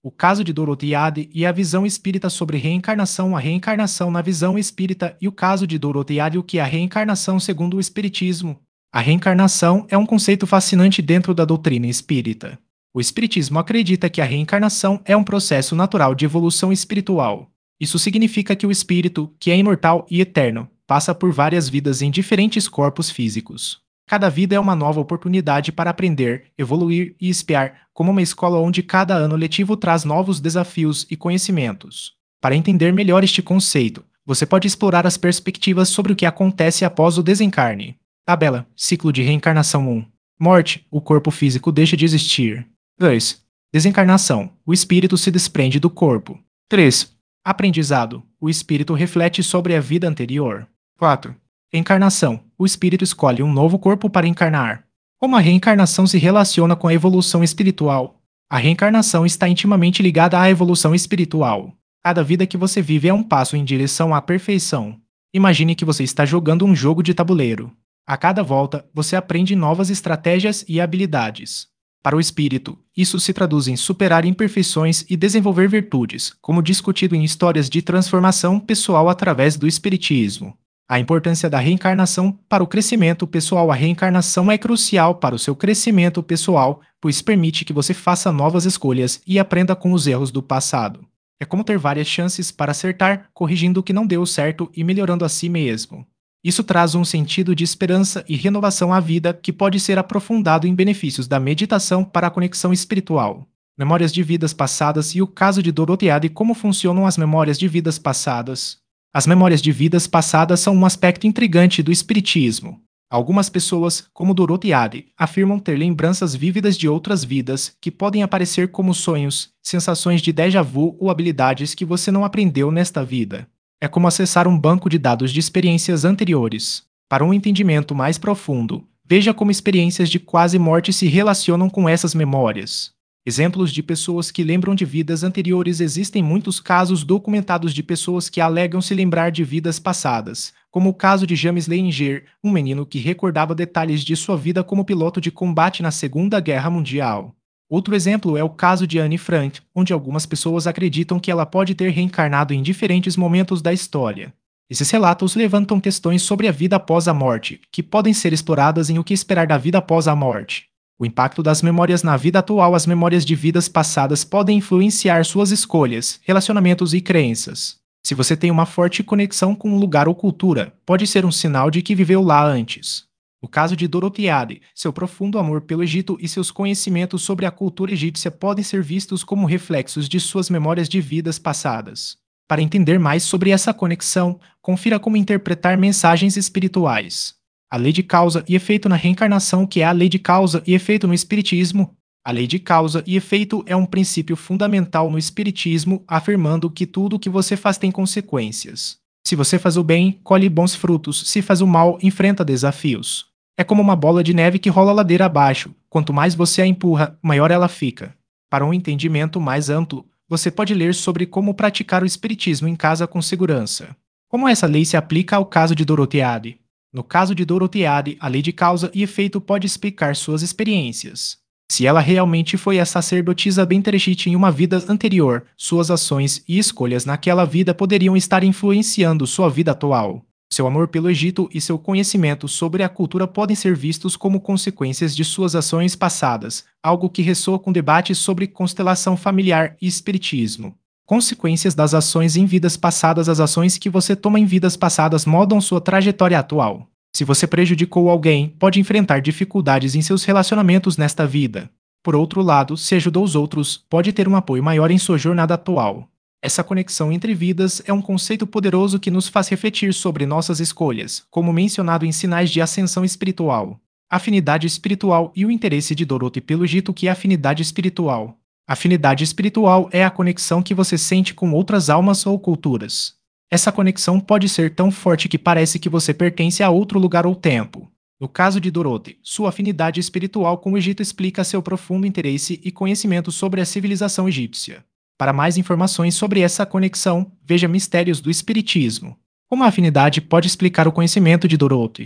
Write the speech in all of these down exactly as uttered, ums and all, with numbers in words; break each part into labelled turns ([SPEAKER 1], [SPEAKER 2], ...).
[SPEAKER 1] O caso de Dorothy e a visão espírita sobre reencarnação, a reencarnação na visão espírita e o caso de Dorothy o que é a reencarnação segundo o espiritismo. A reencarnação é um conceito fascinante dentro da doutrina espírita. O espiritismo acredita que a reencarnação é um processo natural de evolução espiritual. Isso significa que o espírito, que é imortal e eterno, passa por várias vidas em diferentes corpos físicos. Cada vida é uma nova oportunidade para aprender, evoluir e espiar, como uma escola onde cada ano letivo traz novos desafios e conhecimentos. Para entender melhor este conceito, você pode explorar as perspectivas sobre o que acontece após o desencarne. Tabela: Ciclo de reencarnação um. Morte: o corpo físico deixa de existir. dois. Desencarnação: o espírito se desprende do corpo. três. Aprendizado: o espírito reflete sobre a vida anterior. quatro. Encarnação: o espírito escolhe um novo corpo para encarnar. Como a reencarnação se relaciona com a evolução espiritual? A reencarnação está intimamente ligada à evolução espiritual. Cada vida que você vive é um passo em direção à perfeição. Imagine que você está jogando um jogo de tabuleiro. A cada volta, você aprende novas estratégias e habilidades. Para o espírito, isso se traduz em superar imperfeições e desenvolver virtudes, como discutido em histórias de transformação pessoal através do espiritismo. A importância da reencarnação para o crescimento pessoal. A reencarnação é crucial para o seu crescimento pessoal, pois permite que você faça novas escolhas e aprenda com os erros do passado. É como ter várias chances para acertar, corrigindo o que não deu certo e melhorando a si mesmo. Isso traz um sentido de esperança e renovação à vida que pode ser aprofundado em benefícios da meditação para a conexão espiritual. Memórias de vidas passadas e o caso de Dorothy e como funcionam as memórias de vidas passadas. As memórias de vidas passadas são um aspecto intrigante do espiritismo. Algumas pessoas, como Dorothy, afirmam ter lembranças vívidas de outras vidas que podem aparecer como sonhos, sensações de déjà vu ou habilidades que você não aprendeu nesta vida. É como acessar um banco de dados de experiências anteriores. Para um entendimento mais profundo, veja como experiências de quase morte se relacionam com essas memórias. Exemplos de pessoas que lembram de vidas anteriores. Existem muitos casos documentados de pessoas que alegam se lembrar de vidas passadas, como o caso de James Leininger, um menino que recordava detalhes de sua vida como piloto de combate na Segunda Guerra Mundial. Outro exemplo é o caso de Anne Frank, onde algumas pessoas acreditam que ela pode ter reencarnado em diferentes momentos da história. Esses relatos levantam questões sobre a vida após a morte, que podem ser exploradas em O que esperar da vida após a morte. O impacto das memórias na vida atual. As memórias de vidas passadas podem influenciar suas escolhas, relacionamentos e crenças. Se você tem uma forte conexão com um lugar ou cultura, pode ser um sinal de que viveu lá antes. No caso de Dorothy, seu profundo amor pelo Egito e seus conhecimentos sobre a cultura egípcia podem ser vistos como reflexos de suas memórias de vidas passadas. Para entender mais sobre essa conexão, confira como interpretar mensagens espirituais. A lei de causa e efeito na reencarnação. O que é a lei de causa e efeito no espiritismo? A lei de causa e efeito é um princípio fundamental no espiritismo, afirmando que tudo o que você faz tem consequências. Se você faz o bem, colhe bons frutos. Se faz o mal, enfrenta desafios. É como uma bola de neve que rola ladeira abaixo. Quanto mais você a empurra, maior ela fica. Para um entendimento mais amplo, você pode ler sobre como praticar o espiritismo em casa com segurança. Como essa lei se aplica ao caso de Dorothy? No caso de Dorothy, a lei de causa e efeito pode explicar suas experiências. Se ela realmente foi a sacerdotisa Bentereshit em uma vida anterior, suas ações e escolhas naquela vida poderiam estar influenciando sua vida atual. Seu amor pelo Egito e seu conhecimento sobre a cultura podem ser vistos como consequências de suas ações passadas, algo que ressoa com debates sobre constelação familiar e espiritismo. Consequências das ações em vidas passadas. As ações que você toma em vidas passadas moldam sua trajetória atual. Se você prejudicou alguém, pode enfrentar dificuldades em seus relacionamentos nesta vida. Por outro lado, se ajudou os outros, pode ter um apoio maior em sua jornada atual. Essa conexão entre vidas é um conceito poderoso que nos faz refletir sobre nossas escolhas, como mencionado em Sinais de Ascensão Espiritual. Afinidade espiritual e o interesse de Dorothy pelo Egito. Que é afinidade espiritual? Afinidade espiritual é a conexão que você sente com outras almas ou culturas. Essa conexão pode ser tão forte que parece que você pertence a outro lugar ou tempo. No caso de Dorothy, sua afinidade espiritual com o Egito explica seu profundo interesse e conhecimento sobre a civilização egípcia. Para mais informações sobre essa conexão, veja Mistérios do Espiritismo. Como a afinidade pode explicar o conhecimento de Dorothy?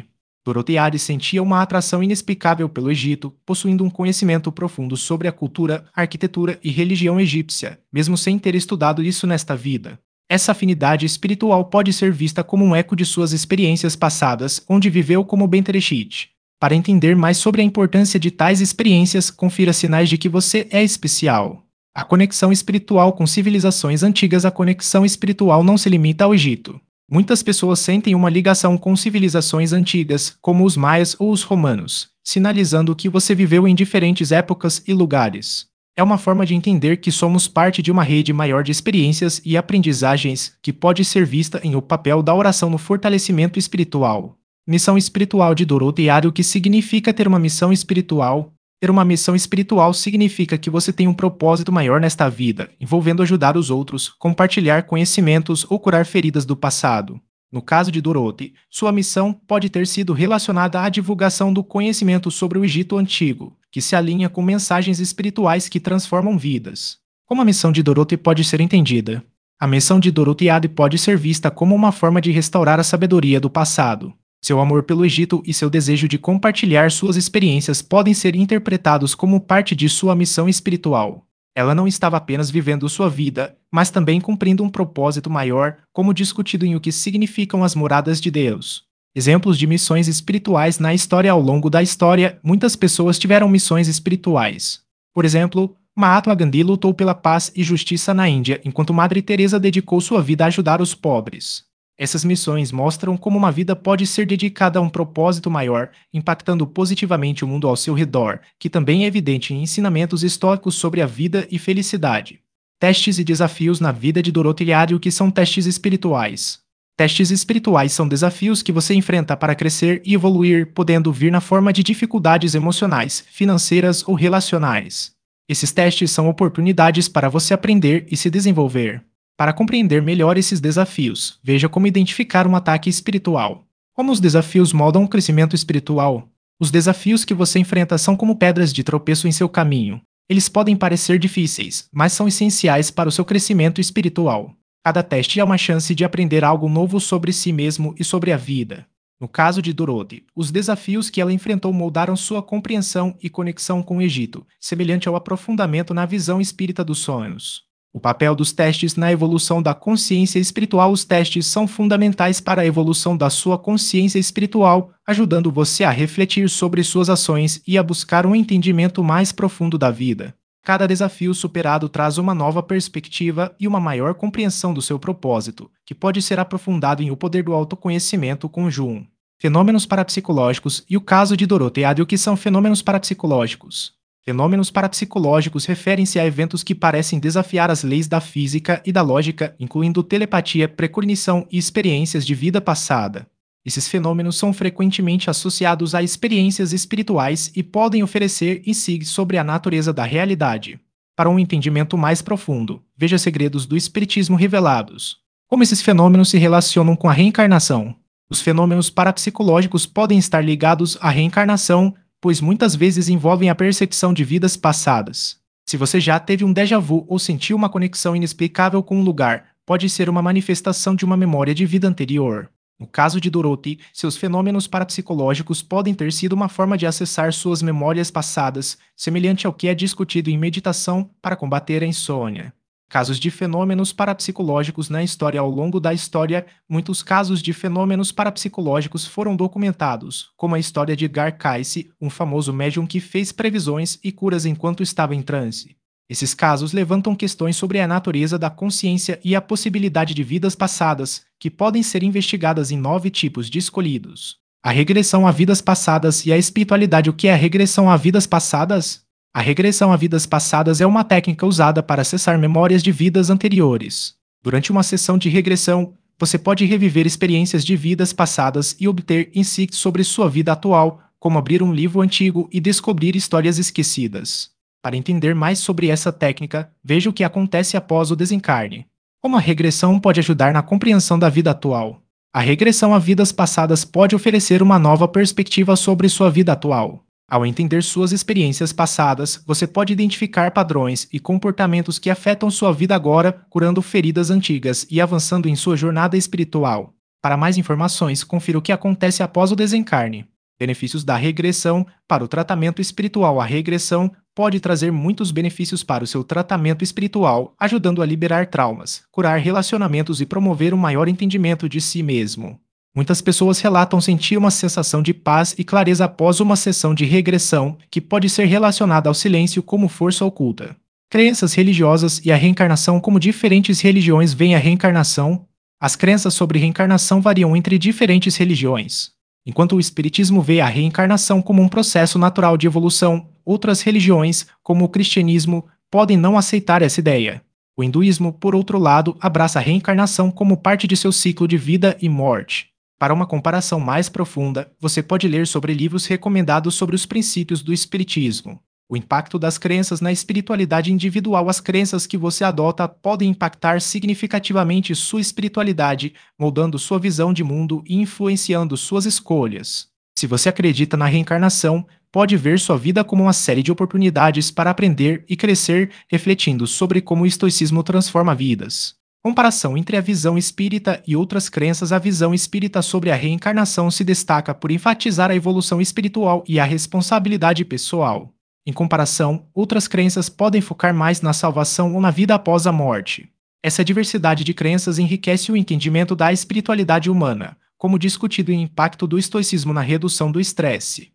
[SPEAKER 1] Dorotheade sentia uma atração inexplicável pelo Egito, possuindo um conhecimento profundo sobre a cultura, arquitetura e religião egípcia, mesmo sem ter estudado isso nesta vida. Essa afinidade espiritual pode ser vista como um eco de suas experiências passadas, onde viveu como Bentereshit. Para entender mais sobre a importância de tais experiências, confira sinais de que você é especial. A conexão espiritual com civilizações antigas. A conexão espiritual não se limita ao Egito. Muitas pessoas sentem uma ligação com civilizações antigas, como os maias ou os romanos, sinalizando que você viveu em diferentes épocas e lugares. É uma forma de entender que somos parte de uma rede maior de experiências e aprendizagens que pode ser vista em o papel da oração no fortalecimento espiritual. Missão espiritual de Dorotheade. O que significa ter uma missão espiritual? Ter uma missão espiritual significa que você tem um propósito maior nesta vida, envolvendo ajudar os outros, compartilhar conhecimentos ou curar feridas do passado. No caso de Dorothy, sua missão pode ter sido relacionada à divulgação do conhecimento sobre o Egito Antigo, que se alinha com mensagens espirituais que transformam vidas. Como a missão de Dorothy pode ser entendida? A missão de Dorotheade pode ser vista como uma forma de restaurar a sabedoria do passado. Seu amor pelo Egito e seu desejo de compartilhar suas experiências podem ser interpretados como parte de sua missão espiritual. Ela não estava apenas vivendo sua vida, mas também cumprindo um propósito maior, como discutido em O que significam as moradas de Deus. Exemplos de missões espirituais na história. Ao longo da história, muitas pessoas tiveram missões espirituais. Por exemplo, Mahatma Gandhi lutou pela paz e justiça na Índia, enquanto Madre Teresa dedicou sua vida a ajudar os pobres. Essas missões mostram como uma vida pode ser dedicada a um propósito maior, impactando positivamente o mundo ao seu redor, que também é evidente em ensinamentos históricos sobre a vida e felicidade. Testes e desafios na vida de Dorotheade. O que são testes espirituais? Testes espirituais são desafios que você enfrenta para crescer e evoluir, podendo vir na forma de dificuldades emocionais, financeiras ou relacionais. Esses testes são oportunidades para você aprender e se desenvolver. Para compreender melhor esses desafios, veja como identificar um ataque espiritual. Como os desafios moldam o crescimento espiritual? Os desafios que você enfrenta são como pedras de tropeço em seu caminho. Eles podem parecer difíceis, mas são essenciais para o seu crescimento espiritual. Cada teste é uma chance de aprender algo novo sobre si mesmo e sobre a vida. No caso de Dorothy, os desafios que ela enfrentou moldaram sua compreensão e conexão com o Egito, semelhante ao aprofundamento na visão espírita dos sonhos. O papel dos testes na evolução da consciência espiritual. Os testes são fundamentais para a evolução da sua consciência espiritual, ajudando você a refletir sobre suas ações e a buscar um entendimento mais profundo da vida. Cada desafio superado traz uma nova perspectiva e uma maior compreensão do seu propósito, que pode ser aprofundado em O Poder do Autoconhecimento com Jung. Fenômenos parapsicológicos e o caso de Dorotheade. O que são fenômenos parapsicológicos? Fenômenos parapsicológicos referem-se a eventos que parecem desafiar as leis da física e da lógica, incluindo telepatia, precognição e experiências de vida passada. Esses fenômenos são frequentemente associados a experiências espirituais e podem oferecer insights sobre a natureza da realidade. Para um entendimento mais profundo, veja Segredos do Espiritismo Revelados. Como esses fenômenos se relacionam com a reencarnação? Os fenômenos parapsicológicos podem estar ligados à reencarnação, pois muitas vezes envolvem a percepção de vidas passadas. Se você já teve um déjà vu ou sentiu uma conexão inexplicável com um lugar, pode ser uma manifestação de uma memória de vida anterior. No caso de Dorothy, seus fenômenos parapsicológicos podem ter sido uma forma de acessar suas memórias passadas, semelhante ao que é discutido em meditação para combater a insônia. Casos de fenômenos parapsicológicos na história. Ao longo da história, muitos casos de fenômenos parapsicológicos foram documentados, como a história de Edgar Cayce, um famoso médium que fez previsões e curas enquanto estava em transe. Esses casos levantam questões sobre a natureza da consciência e a possibilidade de vidas passadas, que podem ser investigadas em nove tipos de escolhidos. A regressão a vidas passadas e a espiritualidade. O que é a regressão a vidas passadas? A regressão a vidas passadas é uma técnica usada para acessar memórias de vidas anteriores. Durante uma sessão de regressão, você pode reviver experiências de vidas passadas e obter insights sobre sua vida atual, como abrir um livro antigo e descobrir histórias esquecidas. Para entender mais sobre essa técnica, veja o que acontece após o desencarne. Como a regressão pode ajudar na compreensão da vida atual? A regressão a vidas passadas pode oferecer uma nova perspectiva sobre sua vida atual. Ao entender suas experiências passadas, você pode identificar padrões e comportamentos que afetam sua vida agora, curando feridas antigas e avançando em sua jornada espiritual. Para mais informações, confira o que acontece após o desencarne. Benefícios da regressão para o tratamento espiritual. A regressão pode trazer muitos benefícios para o seu tratamento espiritual, ajudando a liberar traumas, curar relacionamentos e promover um maior entendimento de si mesmo. Muitas pessoas relatam sentir uma sensação de paz e clareza após uma sessão de regressão, que pode ser relacionada ao silêncio como força oculta. Crenças religiosas e a reencarnação. Como diferentes religiões veem a reencarnação, as crenças sobre reencarnação variam entre diferentes religiões. Enquanto o Espiritismo vê a reencarnação como um processo natural de evolução, outras religiões, como o cristianismo, podem não aceitar essa ideia. O hinduísmo, por outro lado, abraça a reencarnação como parte de seu ciclo de vida e morte. Para uma comparação mais profunda, você pode ler sobre livros recomendados sobre os princípios do Espiritismo. O impacto das crenças na espiritualidade individual. As crenças que você adota podem impactar significativamente sua espiritualidade, moldando sua visão de mundo e influenciando suas escolhas. Se você acredita na reencarnação, pode ver sua vida como uma série de oportunidades para aprender e crescer, refletindo sobre como o estoicismo transforma vidas. Comparação entre a visão espírita e outras crenças. A visão espírita sobre a reencarnação se destaca por enfatizar a evolução espiritual e a responsabilidade pessoal. Em comparação, outras crenças podem focar mais na salvação ou na vida após a morte. Essa diversidade de crenças enriquece o entendimento da espiritualidade humana, como discutido em impacto do estoicismo na redução do estresse.